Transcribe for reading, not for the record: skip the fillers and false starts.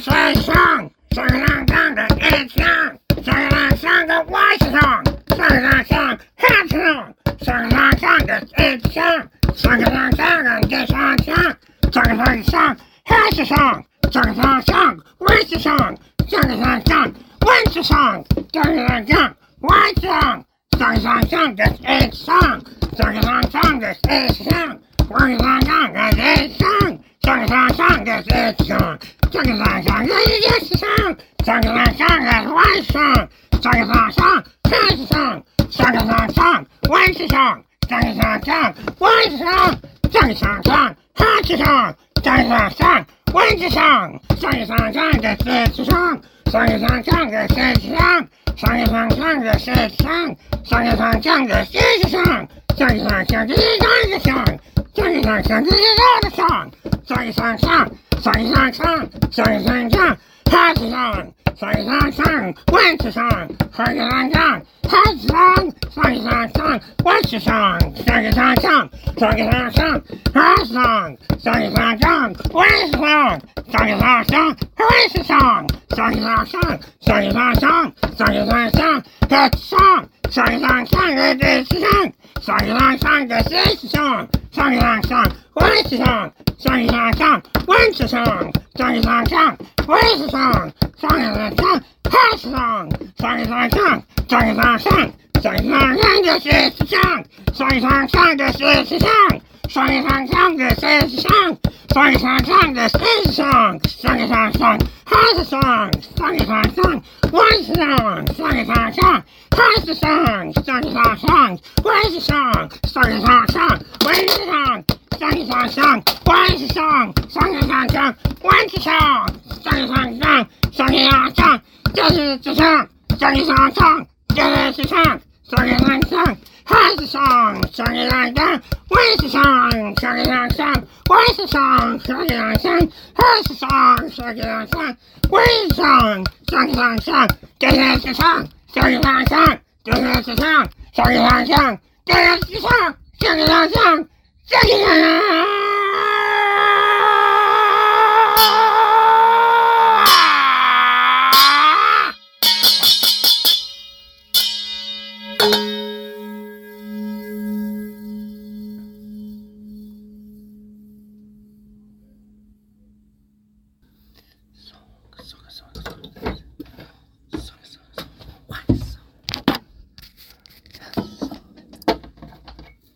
a song. Sing along, song that it's young. Sing along, song that was a song. Sing along, song has a song. Sing along, song that it's young. Sing along, song and this on song. Sing along, song has a song. Sing along, song with a song. Sing along, song wins a song. Sing along, song wins a song. Sing along, song that it's song. Sing along, song that it's song. Sing along, song that it's song. Sing along, song that it's song. Sing along, song that it's song. Sing along, song that was a song. Sing along, song has a song. Sing along, song wins a song. Sing along, song wins a song. Sing along, song has a song. Sing along, song wins a song. Sing along, song that it's a song. Sing along, song that it's a song. Sing along, song that it's a song. Sing along, song that is a song. Sing along, song that is a song. Sing along, song that is not a song. Sing along, song. Sing along, song. Sing along, song has a song. Sing along, song wins a song. Sing along, song has a song. Sing along, song wins a song. Sing along, song. Sing along, song has a song. Sing along, song wins a song. Sing along, song wins a song. Sing along, song. Sing along, song. Sing along, song that's a song. Sing along, song that is a song. Sing along, song that is a song. Sing along, song wins a song. Sing along, song wins a song. Sing along, song wins a song. Sing along, song has a song. Sing along, song. Sing along, song. Sing along, song that is a song. Sing along, song that is a song. Sing along, song that is a song. Sing along, song that is a song. Sing along, song has a song. Sing along, song wins a song. Sing along, song has a song. Sing along, song wins a song. Sing along, song wins a song. Sing along, song wins a song. Sing along, song wins a song. Sing along, song. Sing along, song. This is the song. Sing along, song. This is the song. Sing along, song has a song. Sing along, song wins a song. Sing along, song wins a song. Sing along, song has a song. Sing along, song wins a song. Sing along, song. This is the song. Sing along, song. This is the song. Sing along, song. This is the song. Sing along, song. Sing along.